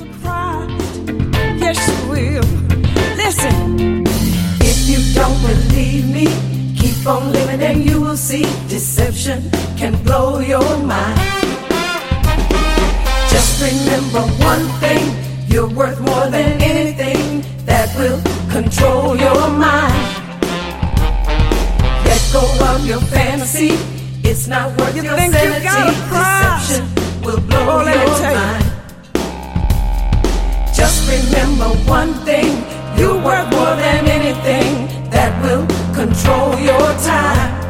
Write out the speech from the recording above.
surprised. Yes, you will. Listen. If you don't believe me, keep on living and you will see deception can blow your mind. Just remember one thing, you're worth more than anything that will control your mind. Let go of your fantasy, it's not worth your sanity. Deception will blow your mind. Just remember one thing, you're worth more than anything that will control your time.